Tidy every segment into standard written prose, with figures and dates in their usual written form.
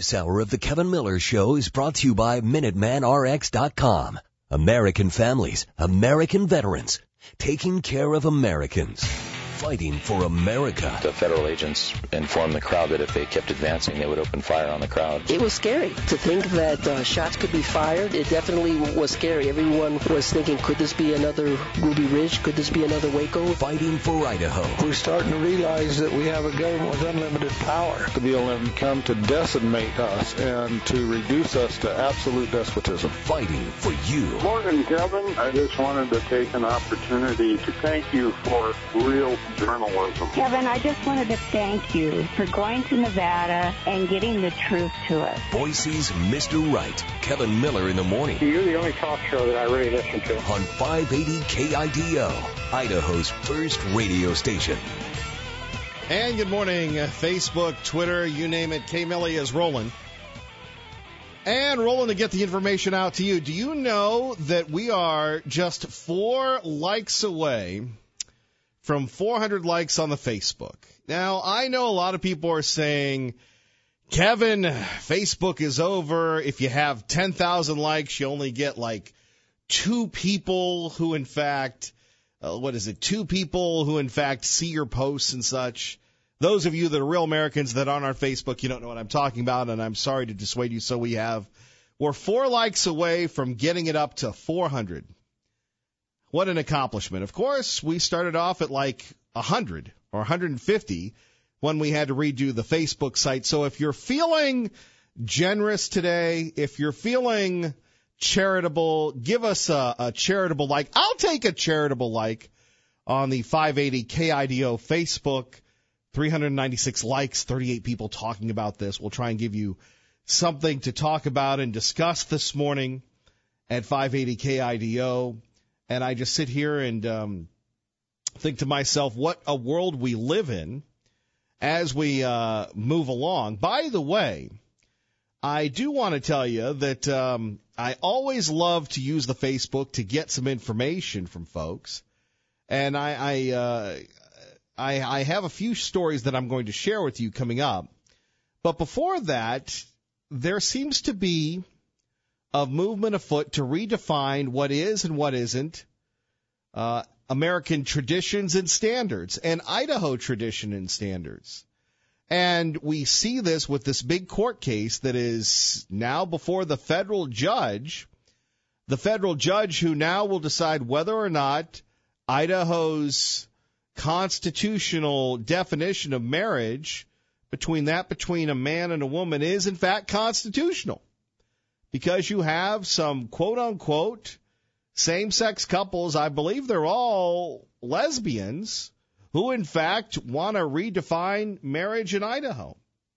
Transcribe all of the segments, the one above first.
This hour of the Kevin Miller Show is brought to you by MinutemanRx.com. American families, American veterans, taking care of Americans, fighting for America. The federal agents informed the crowd that if they kept advancing, they would open fire on the crowd. It was scary to think that shots could be fired. It definitely was scary. Everyone was thinking, could this be another Ruby Ridge? Could this be another Waco? Fighting for Idaho. We're starting to realize that we have a government with unlimited power. The BLM come to decimate us and to reduce us to absolute despotism. Fighting for you. Morning, Kevin. I just wanted to take an opportunity to thank you for real journalism. Kevin, I just wanted to thank you for going to Nevada and getting the truth to us. Boise's Mr. Right. Kevin Miller in the morning. You're the only talk show that I really listen to. On 580 KIDO, Idaho's first radio station. And good morning, Facebook, Twitter, you name it. K-Millie is rolling. And rolling to get the information out to you. Do you know that we are just 4 likes away from 400 likes on the Facebook? Now, I know a lot of people are saying, Kevin, Facebook is over. If you have 10,000 likes, you only get like 2 people who, in fact, 2 people who, in fact, see your posts and such. Those of you that are real Americans that aren't on Facebook, you don't know what I'm talking about, and I'm sorry to dissuade you, so we're 4 likes away from getting it up to 400. What an accomplishment. Of course, we started off at like 100 or 150 when we had to redo the Facebook site. So if you're feeling generous today, if you're feeling charitable, give us a charitable like. I'll take a charitable like on the 580 KIDO Facebook. 396 likes, 38 people talking about this. We'll try and give you something to talk about and discuss this morning at 580 KIDO. And I just sit here and think to myself, what a world we live in as we move along. By the way, I do want to tell you that I always love to use the Facebook to get some information from folks. And I have a few stories that I'm going to share with you coming up. But before that, there seems to be a movement afoot to redefine what is and what isn't American traditions and standards and Idaho tradition and standards. And we see this with this big court case that is now before the federal judge who now will decide whether or not Idaho's constitutional definition of marriage between a man and a woman is, in fact, constitutional. Because you have some quote-unquote same-sex couples, I believe they're all lesbians, who, in fact, want to redefine marriage in Idaho.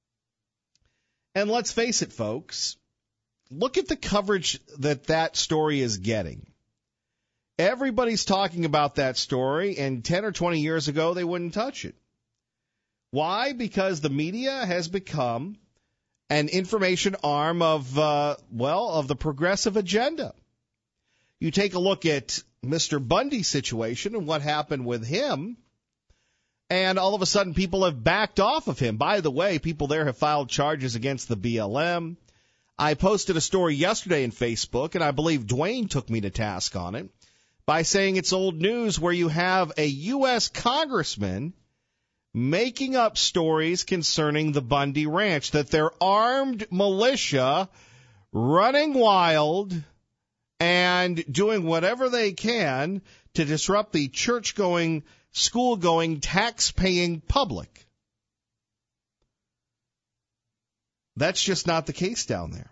And let's face it, folks, look at the coverage that story is getting. Everybody's talking about that story, and 10 or 20 years ago, they wouldn't touch it. Why? Because the media has become an information arm of the progressive agenda. You take a look at Mr. Bundy's situation and what happened with him, and all of a sudden people have backed off of him. By the way, people there have filed charges against the BLM. I posted a story yesterday in Facebook, and I believe Dwayne took me to task on it, by saying it's old news where you have a U.S. congressman making up stories concerning the Bundy Ranch, that they're armed militia running wild and doing whatever they can to disrupt the church-going, school-going, tax-paying public. That's just not the case down there.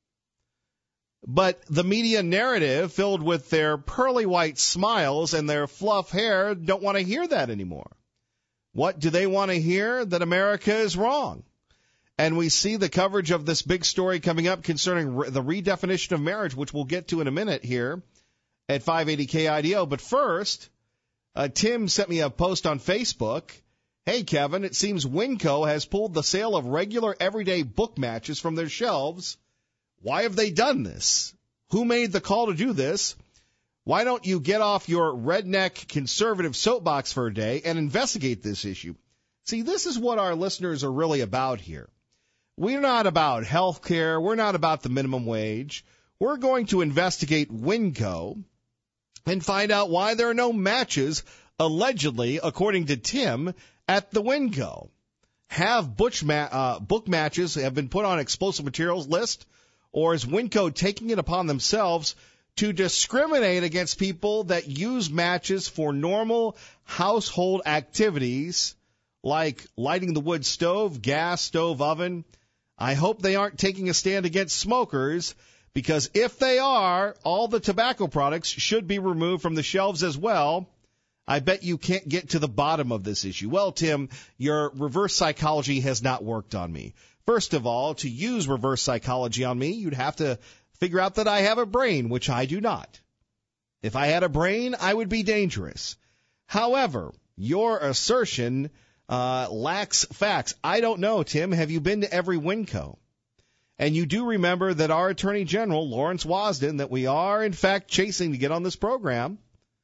But the media narrative, filled with their pearly white smiles and their fluff hair, don't want to hear that anymore. What do they want to hear? That America is wrong. And we see the coverage of this big story coming up concerning the redefinition of marriage, which we'll get to in a minute here at 580 KIDO. But first, Tim sent me a post on Facebook. Hey, Kevin, it seems Winco has pulled the sale of regular everyday book matches from their shelves. Why have they done this? Who made the call to do this? Why don't you get off your redneck conservative soapbox for a day and investigate this issue? See, this is what our listeners are really about here. We're not about health care. We're not about the minimum wage. We're going to investigate Winco and find out why there are no matches, allegedly, according to Tim, at the Winco. Have book matches have been put on explosive materials list, or is Winco taking it upon themselves to discriminate against people that use matches for normal household activities like lighting the wood stove, gas stove, oven? I hope they aren't taking a stand against smokers, because if they are, all the tobacco products should be removed from the shelves as well. I bet you can't get to the bottom of this issue. Well, Tim, your reverse psychology has not worked on me. First of all, to use reverse psychology on me, you'd have to figure out that I have a brain, which I do not. If I had a brain, I would be dangerous. However, your assertion lacks facts. I don't know, Tim. Have you been to every Winco? And you do remember that our Attorney General, Lawrence Wasden, that we are, in fact, chasing to get on this program,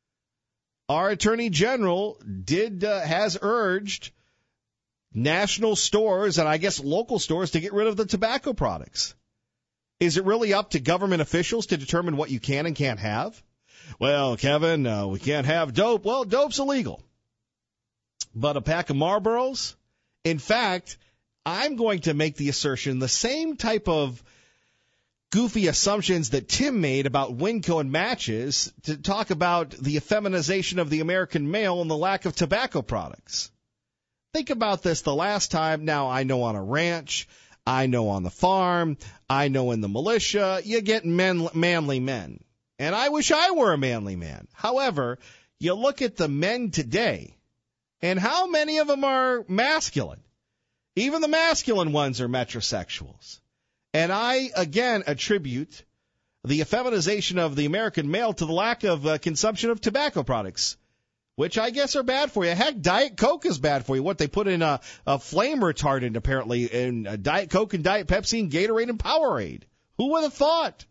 our Attorney General has urged national stores and I guess local stores to get rid of the tobacco products. Is it really up to government officials to determine what you can and can't have? Well, Kevin, we can't have dope. Well, dope's illegal. But a pack of Marlboros? In fact, I'm going to make the assertion, the same type of goofy assumptions that Tim made about Winco and matches, to talk about the effeminization of the American male and the lack of tobacco products. Think about this the last time. Now, I know on a ranch, I know on the farm, I know in the militia, you get manly men. And I wish I were a manly man. However, you look at the men today, and how many of them are masculine? Even the masculine ones are metrosexuals. And I, again, attribute the effeminization of the American male to the lack of consumption of tobacco products, which I guess are bad for you. Heck, Diet Coke is bad for you. What, they put in a flame retardant, apparently, in Diet Coke and Diet Pepsi and Gatorade and Powerade. Who would have thought?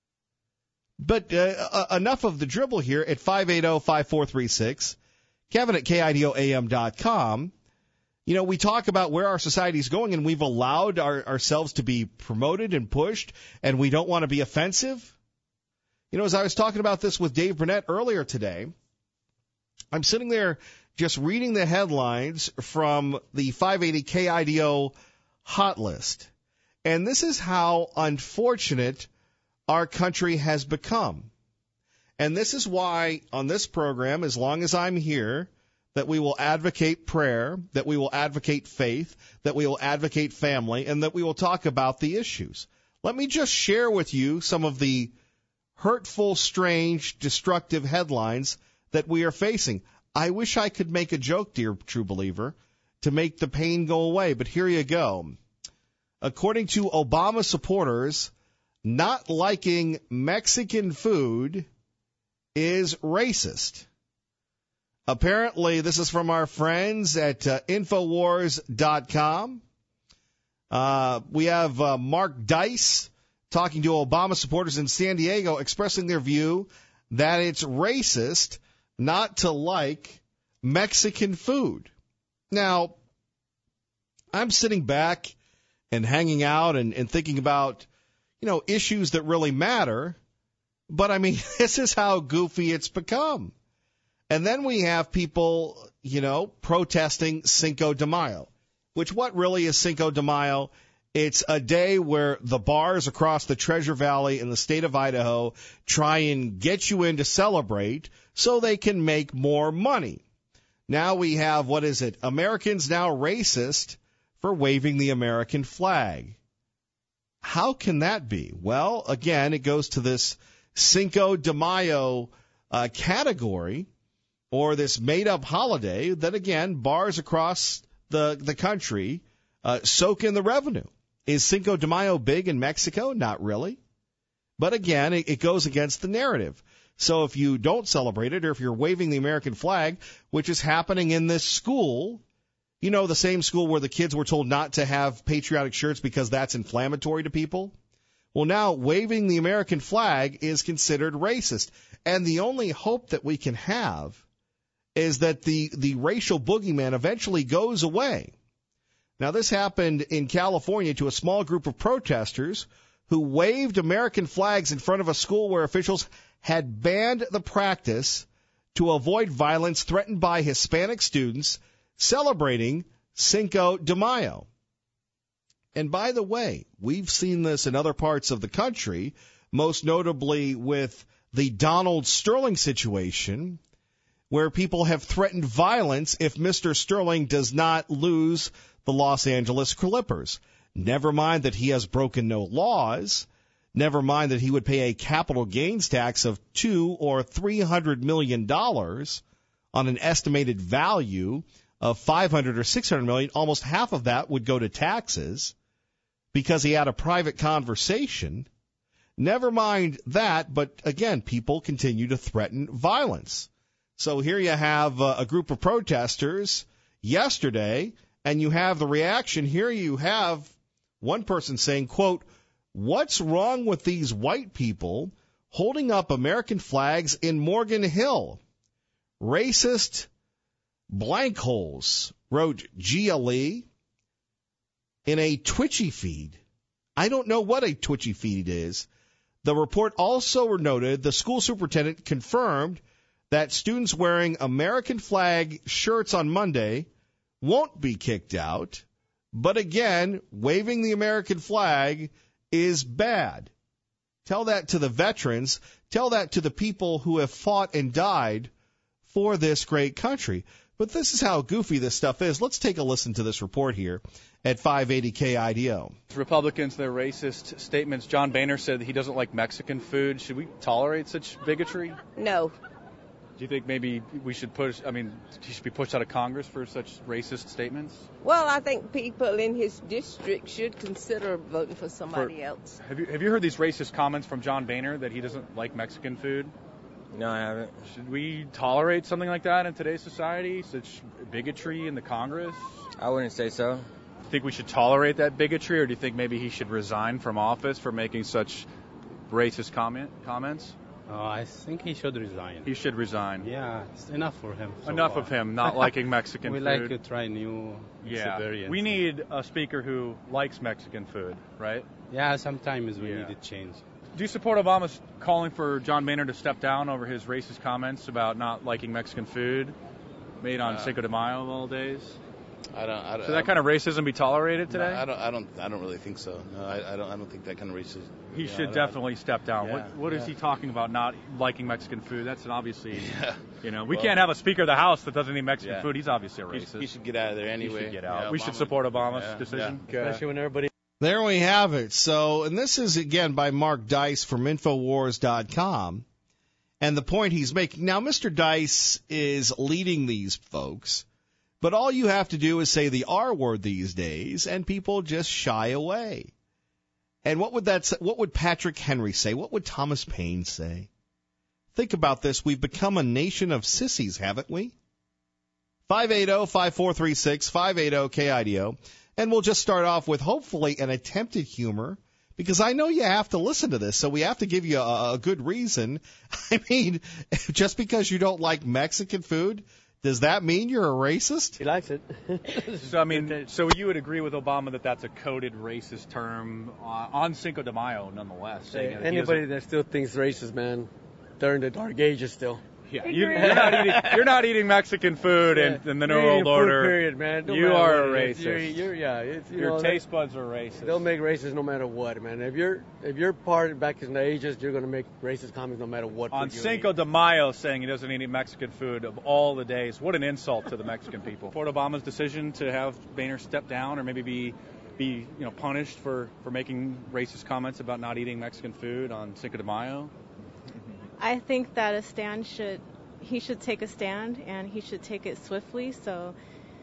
But enough of the dribble here at 580-5436. Kevin at KIDOAM.com. You know, we talk about where our society is going, and we've allowed ourselves to be promoted and pushed, and we don't want to be offensive. You know, as I was talking about this with Dave Burnett earlier today, I'm sitting there just reading the headlines from the 580 KIDO hot list. And this is how unfortunate our country has become. And this is why on this program, as long as I'm here, that we will advocate prayer, that we will advocate faith, that we will advocate family, and that we will talk about the issues. Let me just share with you some of the hurtful, strange, destructive headlines that we are facing. I wish I could make a joke, dear true believer, to make the pain go away, but here you go. According to Obama supporters, not liking Mexican food is racist. Apparently, this is from our friends at Infowars.com. We have Mark Dice talking to Obama supporters in San Diego, expressing their view that it's racist not to like Mexican food. Now, I'm sitting back and hanging out and thinking about, you know, issues that really matter. But, I mean, this is how goofy it's become. And then we have people, you know, protesting Cinco de Mayo, which what really is Cinco de Mayo? It's a day where the bars across the Treasure Valley in the state of Idaho try and get you in to celebrate so they can make more money. Now we have, what is it? Americans now racist for waving the American flag. How can that be? Well, again, it goes to this Cinco de Mayo category, or this made-up holiday that, again, bars across the country soak in the revenue. Is Cinco de Mayo big in Mexico? Not really. But, again, it goes against the narrative. So if you don't celebrate it, or if you're waving the American flag, which is happening in this school, you know, the same school where the kids were told not to have patriotic shirts because that's inflammatory to people. Well, now waving the American flag is considered racist. And the only hope that we can have is that the racial boogeyman eventually goes away. Now, this happened in California to a small group of protesters who waved American flags in front of a school where officials had banned the practice to avoid violence threatened by Hispanic students celebrating Cinco de Mayo. And by the way, we've seen this in other parts of the country, most notably with the Donald Sterling situation, where people have threatened violence if Mr. Sterling does not lose the Los Angeles Clippers. Never mind that he has broken no laws. Never mind that he would pay a capital gains tax of $200 or $300 million on an estimated value of $500 or $600 million. Almost half of that would go to taxes because he had a private conversation. Never mind that, but again, people continue to threaten violence. So here you have a group of protesters yesterday, and you have the reaction. Here you have one person saying, quote, "What's wrong with these white people holding up American flags in Morgan Hill? Racist blank holes," wrote Gia Lee in a Twitchy feed. I don't know what a Twitchy feed is. The report also noted the school superintendent confirmed that students wearing American flag shirts on Monday won't be kicked out. But again, waving the American flag is bad. Tell that to the veterans. Tell that to the people who have fought and died for this great country. But this is how goofy this stuff is. Let's take a listen to this report here at 580 KIDO. Republicans, their racist statements. John Boehner said he doesn't like Mexican food. Should we tolerate such bigotry? No. Do you think maybe we should he should be pushed out of Congress for such racist statements? Well, I think people in his district should consider voting for somebody else. Have you heard these racist comments from John Boehner that he doesn't like Mexican food? No, I haven't. Should we tolerate something like that in today's society, such bigotry in the Congress? I wouldn't say so. Do you think we should tolerate that bigotry, or do you think maybe he should resign from office for making such racist comments? I think he should resign. He should resign. Yeah, it's enough for him. Enough of him not liking Mexican food. We like to try new experiences. We need a speaker who likes Mexican food, right? Yeah, sometimes we need to change. Do you support Obama's calling for John Boehner to step down over his racist comments about not liking Mexican food made on Cinco de Mayo of all days? I don't. Should that kind of racism be tolerated today? No, I don't really think so. No, I don't think that kind of racism. He should definitely step down. Yeah, what is he talking about? Not liking Mexican food? That's an obviously. Yeah. We can't have a Speaker of the House that doesn't eat Mexican food. He's obviously a racist. He should get out of there anyway. He should get out. Yeah, we should support Obama's decision, especially when everybody. There we have it. So, and this is again by Mark Dice from Infowars.com, and the point he's making now. Mr. Dice is leading these folks. But all you have to do is say the R word these days, and people just shy away. And what would Patrick Henry say? What would Thomas Paine say? Think about this. We've become a nation of sissies, haven't we? 580-5436, 580-KIDO. And we'll just start off with hopefully an attempted humor, because I know you have to listen to this, so we have to give you a good reason. I mean, just because you don't like Mexican food, does that mean you're a racist? He likes it. So you would agree with Obama that that's a coded racist term on Cinco de Mayo, nonetheless? Anybody that still thinks racist, man, they're in the dark ages still. Yeah, you're not eating Mexican food in the New World Order. Period, man. You are a racist. Your taste buds are racist. They'll make racist no matter what, man. If you're part back in the ages, you're gonna make racist comments no matter what. On Cinco de Mayo, saying he doesn't eat Mexican food of all the days, what an insult to the Mexican people. Support Obama's decision to have Boehner step down, or maybe be punished for making racist comments about not eating Mexican food on Cinco de Mayo. I think that he should take a stand, and he should take it swiftly. So,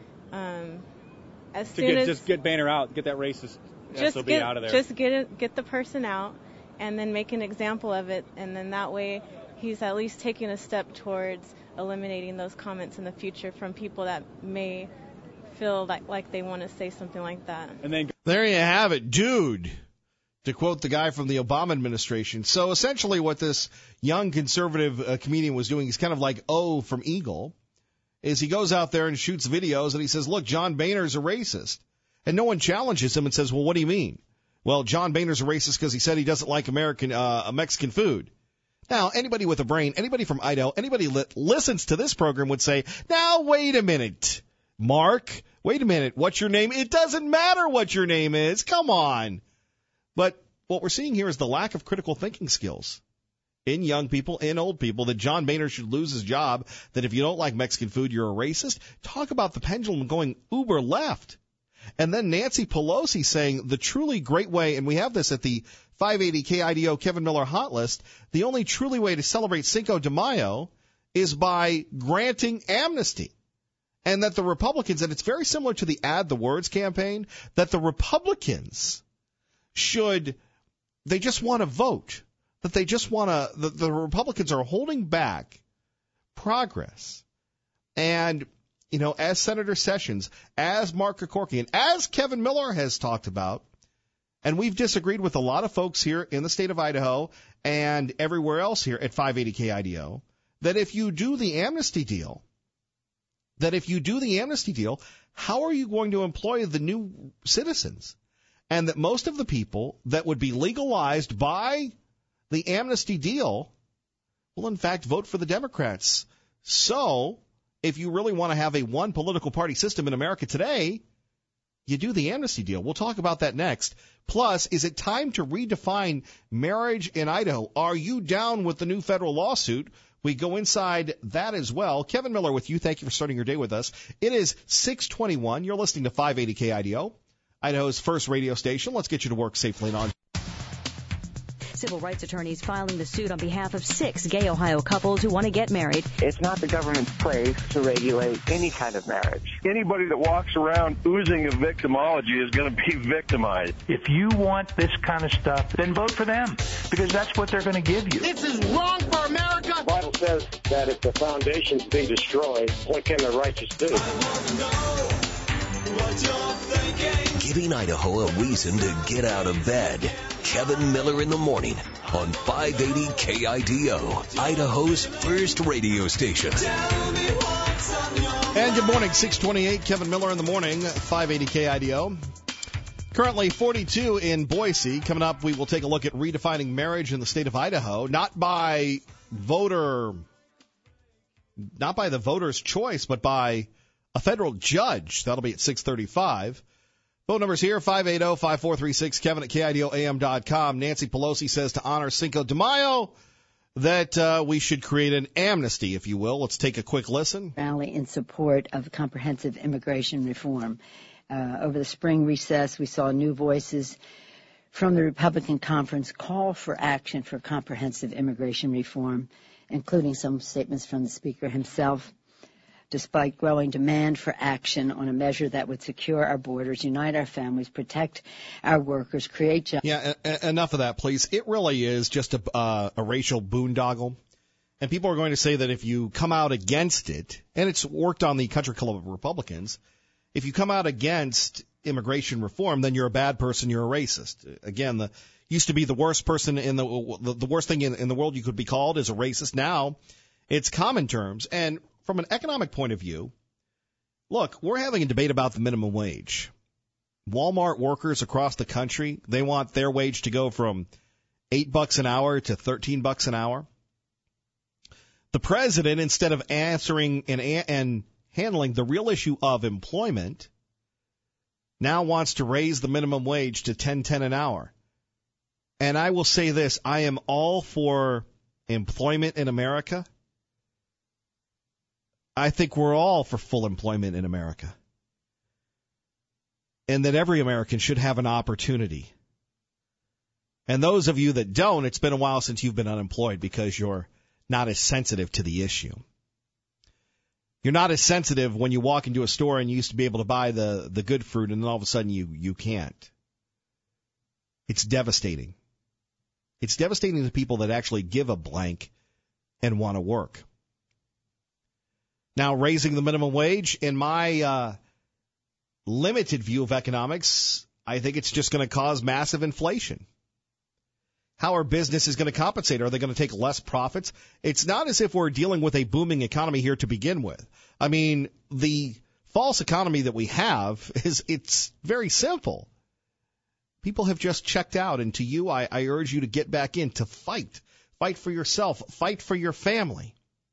just get Boehner out, get that racist SOB out of there. Just get the person out, and then make an example of it, and then that way he's at least taking a step towards eliminating those comments in the future from people that may feel like they want to say something like that. And then there you have it, dude. To quote the guy from the Obama administration. So essentially what this young conservative comedian was doing, he's kind of like O from Eagle, is he goes out there and shoots videos and he says, look, John Boehner's a racist. And no one challenges him and says, well, what do you mean? Well, John Boehner's a racist because he said he doesn't like Mexican food. Now, anybody with a brain, anybody from Idaho, anybody that listens to this program would say, now, wait a minute, Mark, wait a minute, what's your name? It doesn't matter what your name is. Come on. But what we're seeing here is the lack of critical thinking skills in young people, in old people, that John Boehner should lose his job, that if you don't like Mexican food, you're a racist. Talk about the pendulum going uber left. And then Nancy Pelosi saying the truly great way, and we have this at the 580 KIDO Kevin Miller Hot List, the only truly way to celebrate Cinco de Mayo is by granting amnesty. And that the Republicans, and it's very similar to the Add the Words campaign, that the Republicans they just want to vote. That they just want to, the Republicans are holding back progress. And, you know, as Senator Sessions, as Mark Kevorkian, as Kevin Miller has talked about, and we've disagreed with a lot of folks here in the state of Idaho and everywhere else here at 580 KIDO, that if you do the amnesty deal, how are you going to employ the new citizens? And that most of the people that would be legalized by the amnesty deal will, in fact, vote for the Democrats. So if you really want to have a one political party system in America today, you do the amnesty deal. We'll talk about that next. Plus, is it time to redefine marriage in Idaho? Are you down with the new federal lawsuit? We go inside that as well. Kevin Miller with you. Thank you for starting your day with us. It is 6:21. You're listening to 580 KIDO, Idaho's first radio station. Let's get you to work safely and on. Civil rights attorneys filing the suit on behalf of 6 gay Ohio couples who want to get married. It's not the government's place to regulate any kind of marriage. Anybody that walks around oozing of victimology is going to be victimized. If you want this kind of stuff, then vote for them, because that's what they're going to give you. This is wrong for America. The Bible says that if the foundations be destroyed, what can the righteous do? Giving Idaho a reason to get out of bed. Kevin Miller in the morning on 580 KIDO, Idaho's first radio station. And good morning, 628, Kevin Miller in the morning, 580 KIDO. Currently 42 in Boise. Coming up, we will take a look at redefining marriage in the state of Idaho, not by the voter's choice, but by a federal judge. That'll be at 6:35. Phone numbers here, 580-5436, Kevin at KIDOAM.com. Nancy Pelosi says to honor Cinco de Mayo that we should create an amnesty, if you will. Let's take a quick listen. Rally in support of comprehensive immigration reform. Over the spring recess, we saw new voices from the Republican conference call for action for comprehensive immigration reform, including some statements from the Speaker himself. Despite growing demand for action on a measure that would secure our borders, unite our families, protect our workers, create jobs. Yeah, enough of that, please. It really is just a racial boondoggle. And people are going to say that if you come out against it, and it's worked on the Country Club of Republicans, if you come out against immigration reform, then you're a bad person, you're a racist. Again, used to be the worst person in the worst thing in the world you could be called is a racist. Now it's common terms. And from an economic point of view, look, we're having a debate about the minimum wage. Walmart workers across the country, they want their wage to go from $8 an hour to $13 an hour. The president, instead of answering and handling the real issue of employment, now wants to raise the minimum wage to $10.10 an hour. And I will say this, I am all for employment in America. I think we're all for full employment in America. And that every American should have an opportunity. And those of you that don't, it's been a while since you've been unemployed because you're not as sensitive to the issue. You're not as sensitive when you walk into a store and you used to be able to buy the good fruit and then all of a sudden you can't. It's devastating. It's devastating to people that actually give a blank and want to work. Now, raising the minimum wage, in my limited view of economics, I think it's just going to cause massive inflation. How are businesses going to compensate? Are they going to take less profits? It's not as if we're dealing with a booming economy here to begin with. I mean, the false economy that we have is it's very simple. People have just checked out, and to you, I urge you to get back in, to fight. Fight for yourself. Fight for your family.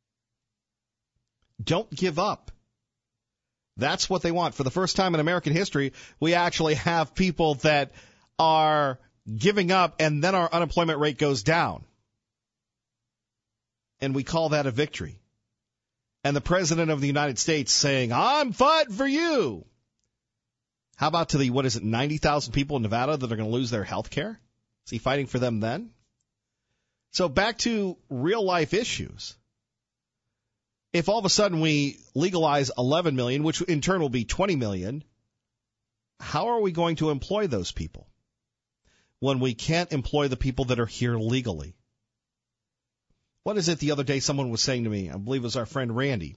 Don't give up. That's what they want. For the first time in American history, we actually have people that are giving up, and then our unemployment rate goes down. And we call that a victory. And the President of the United States saying, I'm fighting for you. How about to the, 90,000 people in Nevada that are going to lose their health care? Is he fighting for them then? So back to real life issues. If all of a sudden we legalize 11 million, which in turn will be 20 million, how are we going to employ those people when we can't employ the people that are here legally? What is it the other day someone was saying to me, I believe it was our friend Randy,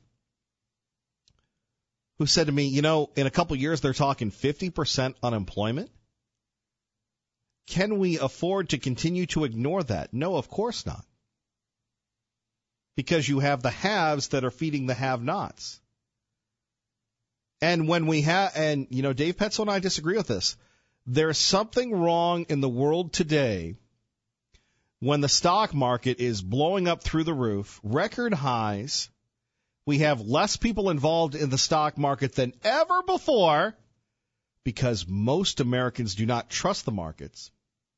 who said to me, in a couple of years they're talking 50% unemployment. Can we afford to continue to ignore that? No, of course not. Because you have the haves that are feeding the have-nots. And when we have, and Dave Petzel and I disagree with this, there's something wrong in the world today when the stock market is blowing up through the roof, record highs. We have less people involved in the stock market than ever before because most Americans do not trust the markets.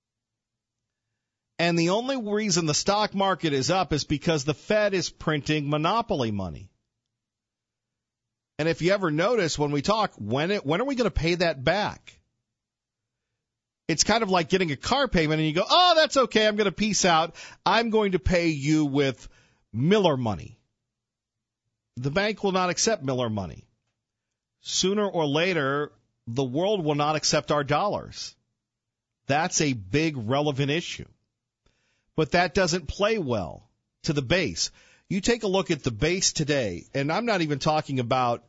And the only reason the stock market is up is because the Fed is printing monopoly money. And if you ever notice when we talk, when are we going to pay that back? It's kind of like getting a car payment and you go, oh, that's okay, I'm going to peace out. I'm going to pay you with Miller money. The bank will not accept Miller money. Sooner or later, the world will not accept our dollars. That's a big relevant issue. But that doesn't play well to the base. You take a look at the base today, and I'm not even talking about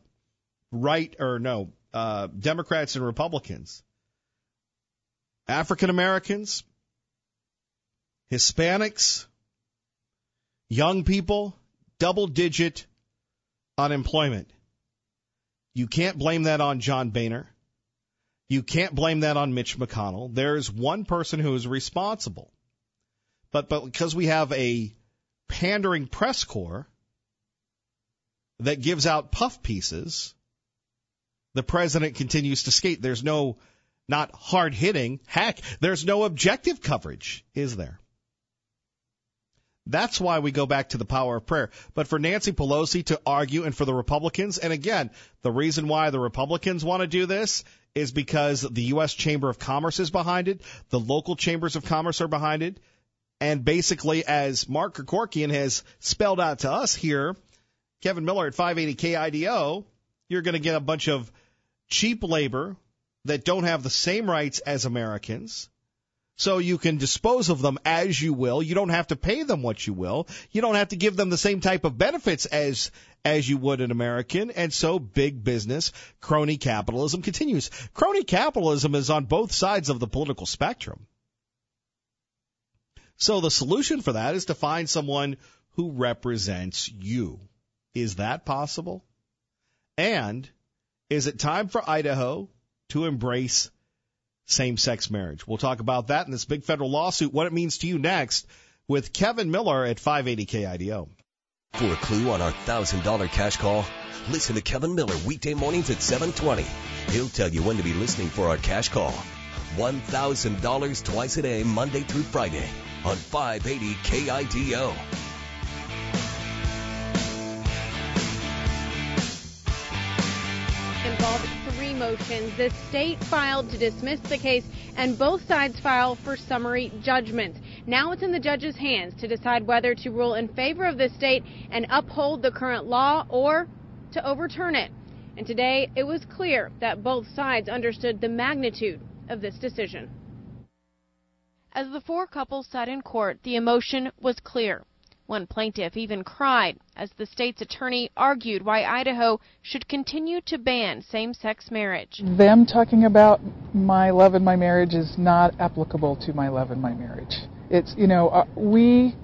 Democrats and Republicans. African Americans, Hispanics, young people, double-digit unemployment. You can't blame that on John Boehner. You can't blame that on Mitch McConnell. There's one person who is responsible. But because we have a pandering press corps that gives out puff pieces, the president continues to skate. There's not hard hitting. Heck, there's no objective coverage, is there? That's why we go back to the power of prayer. But for Nancy Pelosi to argue, and for the Republicans, and again, the reason why the Republicans want to do this is because the U.S. Chamber of Commerce is behind it. The local chambers of commerce are behind it. And basically, as Mark Krikorian has spelled out to us here, Kevin Miller at 580 KIDO, you're going to get a bunch of cheap labor that don't have the same rights as Americans. So you can dispose of them as you will. You don't have to pay them what you will. You don't have to give them the same type of benefits as you would an American. And so big business, crony capitalism continues. Crony capitalism is on both sides of the political spectrum. So the solution for that is to find someone who represents you. Is that possible? And is it time for Idaho to embrace same-sex marriage? We'll talk about that in this big federal lawsuit, what it means to you next, with Kevin Miller at 580 KIDO. For a clue on our $1,000 cash call, listen to Kevin Miller weekday mornings at 7:20. He'll tell you when to be listening for our cash call. $1,000 twice a day, Monday through Friday, on 580 KIDO. Involved 3 motions. The state filed to dismiss the case, and both sides filed for summary judgment. Now it's in the judge's hands to decide whether to rule in favor of the state and uphold the current law or to overturn it. And today it was clear that both sides understood the magnitude of this decision. As the 4 couples sat in court, the emotion was clear. One plaintiff even cried as the state's attorney argued why Idaho should continue to ban same-sex marriage. Them talking about my love and my marriage is not applicable to my love and my marriage. It's, we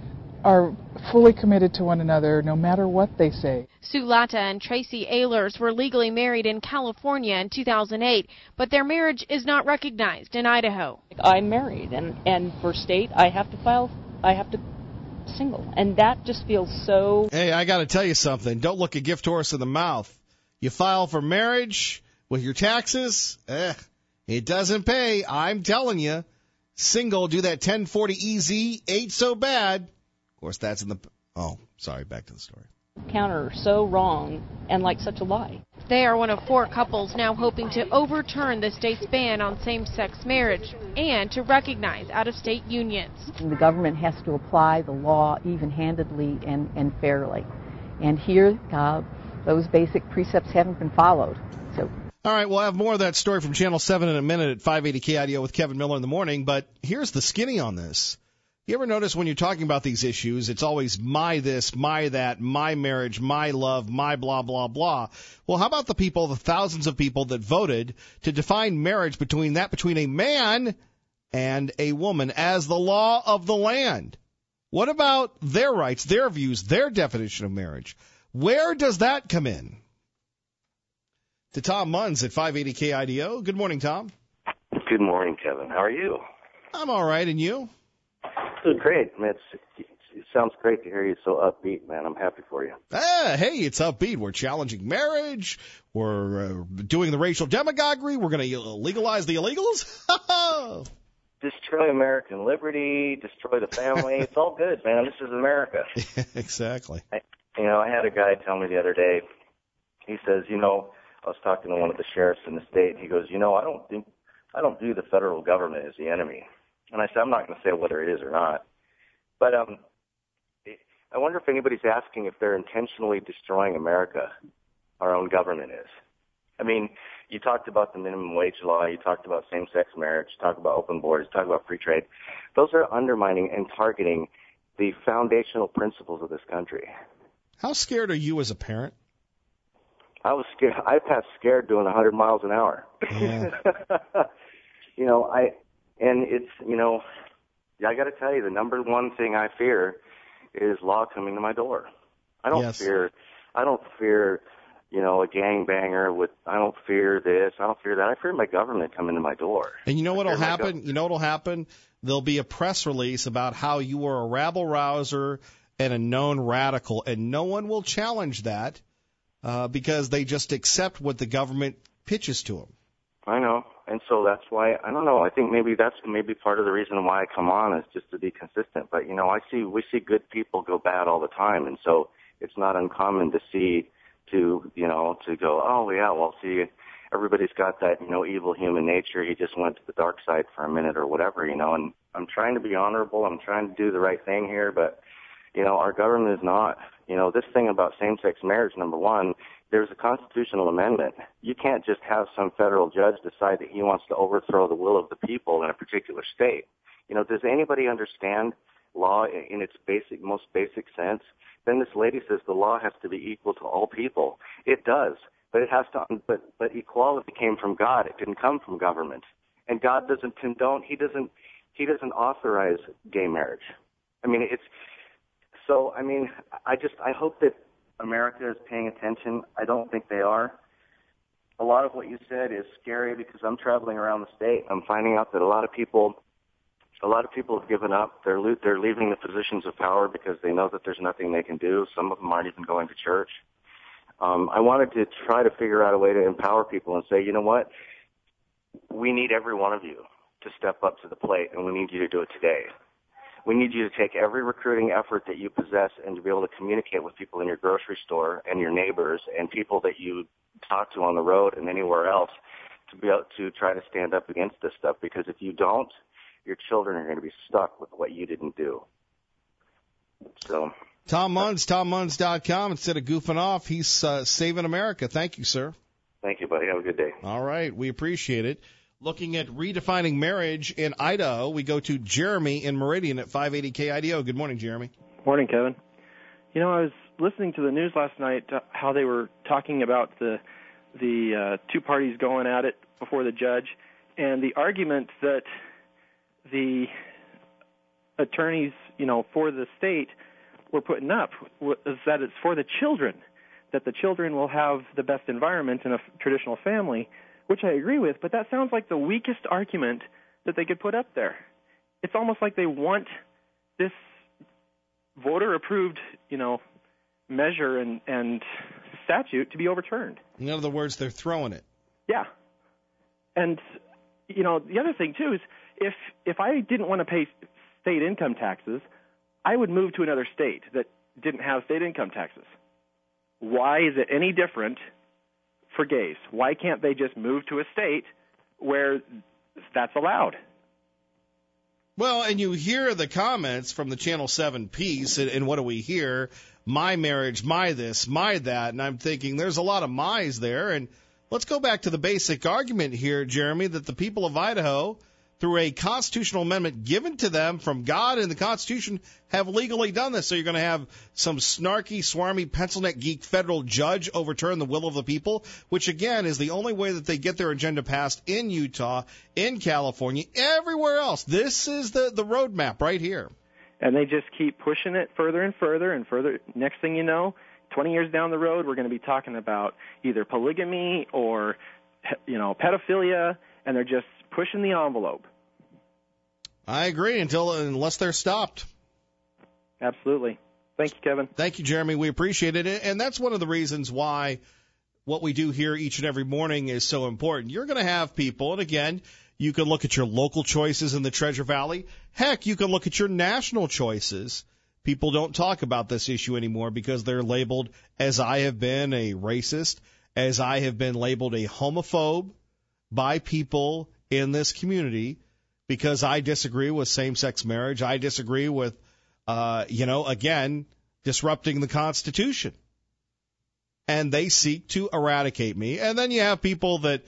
are fully committed to one another no matter what they say. Sue Latta and Tracy Ehlers were legally married in California in 2008, but their marriage is not recognized in Idaho. I'm married, and for state, I have to single, and that just feels so... Hey, I got to tell you something. Don't look a gift horse in the mouth. You file for marriage with your taxes, it doesn't pay. I'm telling you. Single, do that 1040 EZ, ain't so bad. Of course, that's in the... Oh, sorry, back to the story. Counter so wrong and like such a lie. They are one of 4 couples now hoping to overturn the state's ban on same-sex marriage and to recognize out-of-state unions. The government has to apply the law even-handedly and fairly. And here, those basic precepts haven't been followed. So. All right, we'll have more of that story from Channel 7 in a minute at 580 KIDO with Kevin Miller in the morning. But here's the skinny on this. You ever notice when you're talking about these issues, it's always my this, my that, my marriage, my love, my blah, blah, blah. Well, how about the people, the thousands of people that voted to define marriage between a man and a woman as the law of the land? What about their rights, their views, their definition of marriage? Where does that come in? To Tom Munns at 580 KIDO. Good morning, Tom. Good morning, Kevin. How are you? I'm all right, and you? Great. Man, it sounds great to hear you so upbeat, man. I'm happy for you. Hey, it's upbeat. We're challenging marriage. We're doing the racial demagoguery. We're going to legalize the illegals. Destroy American liberty, destroy the family. It's all good, man. This is America. Exactly. I had a guy tell me the other day, he says, I was talking to one of the sheriffs in the state. He goes, I don't view the federal government as the enemy. And I said, I'm not going to say whether it is or not. But I wonder if anybody's asking if they're intentionally destroying America, our own government is. I mean, you talked about the minimum wage law. You talked about same-sex marriage. You talked about open borders. You talked about free trade. Those are undermining and targeting the foundational principles of this country. How scared are you as a parent? I was scared. I passed scared doing 100 miles an hour. Yeah. I got to tell you, the number one thing I fear is law coming to my door. I don't fear, a gangbanger I don't fear this. I don't fear that. I fear my government coming to my door. And you know what'll happen? There'll be a press release about how you were a rabble-rouser and a known radical, and no one will challenge that because they just accept what the government pitches to them. I know. And so that's why, I don't know, I think maybe that's part of the reason why I come on is just to be consistent. But, we see good people go bad all the time. And so it's not uncommon to go, oh, yeah, well, see, everybody's got that, evil human nature. He just went to the dark side for a minute or whatever, and I'm trying to be honorable. I'm trying to do the right thing here. But, our government is not. This thing about same-sex marriage, number one, there's a constitutional amendment. You can't just have some federal judge decide that he wants to overthrow the will of the people in a particular state. Does anybody understand law in its most basic sense? Then this lady says the law has to be equal to all people. It does, but it has to. But equality came from God. It didn't come from government. And God doesn't condone. He doesn't authorize gay marriage. I hope that America is paying attention. I don't think they are. A lot of what you said is scary because I'm traveling around the state. I'm finding out that a lot of people have given up. They're leaving the positions of power because they know that there's nothing they can do. Some of them aren't even going to church. I wanted to try to figure out a way to empower people and say, you know what? We need every one of you to step up to the plate, and we need you to do it today. We need you to take every recruiting effort that you possess and to be able to communicate with people in your grocery store and your neighbors and people that you talk to on the road and anywhere else to be able to try to stand up against this stuff, because if you don't, your children are going to be stuck with what you didn't do. So, Tom Munns, TomMunns.com. Instead of goofing off, he's saving America. Thank you, sir. Thank you, buddy. Have a good day. All right. We appreciate it. Looking at redefining marriage in Idaho, we go to Jeremy in Meridian at 580 KIDO. Good morning, Jeremy. Morning, Kevin. I was listening to the news last night, how they were talking about the two parties going at it before the judge, and the argument that the attorneys, for the state we're putting up is that it's for the children, that the children will have the best environment in a traditional family, which I agree with, but that sounds like the weakest argument that they could put up there. It's almost like they want this voter-approved, measure and statute to be overturned. In other words, they're throwing it. Yeah. And, the other thing, too, is if I didn't want to pay state income taxes, I would move to another state that didn't have state income taxes. Why is it any different for gays? Why can't they just move to a state where that's allowed? Well, and you hear the comments from the Channel 7 piece, and what do we hear? My marriage, my this, my that, and I'm thinking there's a lot of my's there, and let's go back to the basic argument here, Jeremy, that the people of Idaho, through a constitutional amendment given to them from God and the Constitution, have legally done this. So you're going to have some snarky, swarmy, pencil-neck geek federal judge overturn the will of the people, which, again, is the only way that they get their agenda passed in Utah, in California, everywhere else. This is the roadmap right here. And they just keep pushing it further and further and further. Next thing you know, 20 years down the road, we're going to be talking about either polygamy or, pedophilia, and they're just pushing the envelope. I agree unless they're stopped. Absolutely. Thank you, Kevin. Thank you, Jeremy. We appreciate it. And that's one of the reasons why what we do here each and every morning is so important. You're going to have people, and again, you can look at your local choices in the Treasure Valley. Heck, you can look at your national choices. People don't talk about this issue anymore because they're labeled, as I have been, a racist, as I have been labeled a homophobe by people in this community because I disagree with same-sex marriage. I disagree with, again, disrupting the Constitution. And they seek to eradicate me. And then you have people that,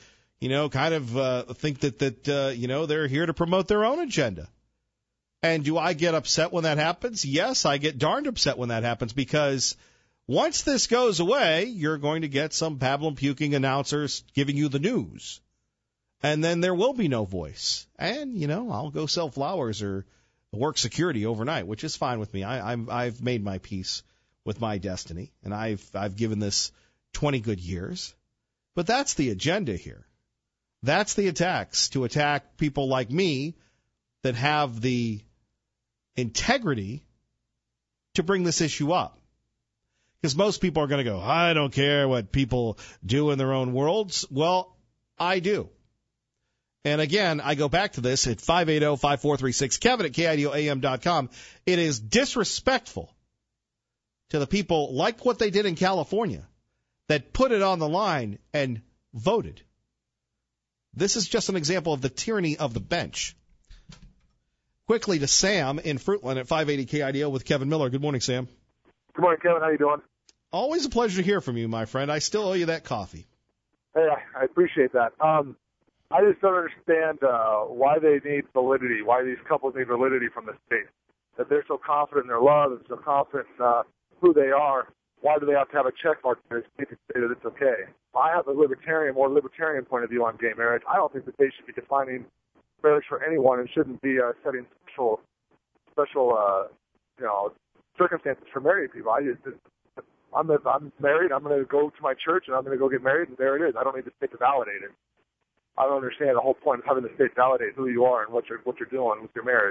think that they're here to promote their own agenda. And do I get upset when that happens? Yes, I get darned upset when that happens because once this goes away, you're going to get some pablum-puking announcers giving you the news. And then there will be no voice. And, I'll go sell flowers or work security overnight, which is fine with me. I've made my peace with my destiny, and I've given this 20 good years. But that's the agenda here. That's the attacks, to attack people like me that have the integrity to bring this issue up. Because most people are going to go, I don't care what people do in their own worlds. Well, I do. And again, I go back to this at 580-5436, Kevin at KIDOAM.com. It is disrespectful to the people like what they did in California that put it on the line and voted. This is just an example of the tyranny of the bench. Quickly to Sam in Fruitland at 580 KIDO with Kevin Miller. Good morning, Sam. Good morning, Kevin. How you doing? Always a pleasure to hear from you, my friend. I still owe you that coffee. Hey, I appreciate that. I just don't understand why they need validity, why these couples need validity from the state. That they're so confident in their love and so confident in who they are, why do they have to have a check mark in their state to say that it's okay? I have a more libertarian point of view on gay marriage. I don't think that they should be defining marriage for anyone and shouldn't be setting special circumstances for married people. I'm married. I'm going to go to my church and I'm going to go get married, and there it is. I don't need the state to validate it. I don't understand the whole point of having the state validate who you are and what you're doing with your marriage.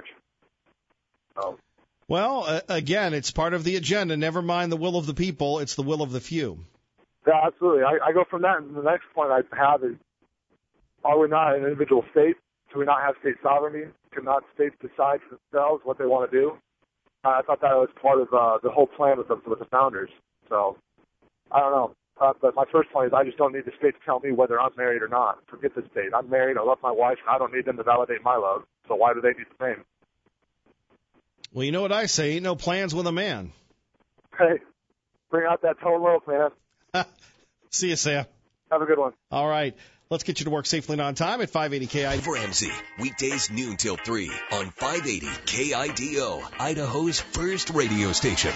Well, again, it's part of the agenda. Never mind the will of the people; it's the will of the few. Yeah, absolutely. I go from that, and the next point I have is: are we not an individual state? Do we not have state sovereignty? Cannot states decide for themselves what they want to do? I thought that was part of the whole plan with the founders. So I don't know. But my first point is I just don't need the state to tell me whether I'm married or not. Forget the state. I'm married. I love my wife. I don't need them to validate my love. So why do they need the same? Well, you know what I say. Ain't no plans with a man. Hey, bring out that tone loaf, man. See you, Sam. Have a good one. All right. Let's get you to work safely and on time at 580 KIDO. Ramsey, weekdays noon till 3 on 580 KIDO, Idaho's first radio station.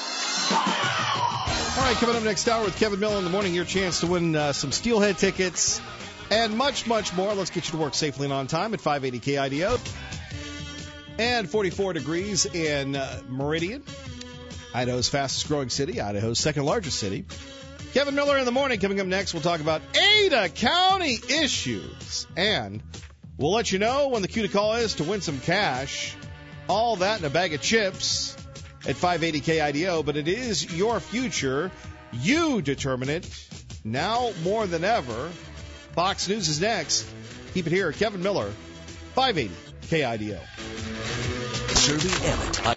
All right, coming up next hour with Kevin Miller in the morning, your chance to win some Steelhead tickets and much, much more. Let's get you to work safely and on time at 580 KIDO. And 44 degrees in Meridian. Idaho's fastest growing city, Idaho's second largest city. Kevin Miller in the morning. Coming up next, we'll talk about Ada County issues. And we'll let you know when the cue to call is to win some cash. All that in a bag of chips at 580 KIDO. But it is your future. You determine it now more than ever. Fox News is next. Keep it here. Kevin Miller, 580 KIDO. Serving Emmett.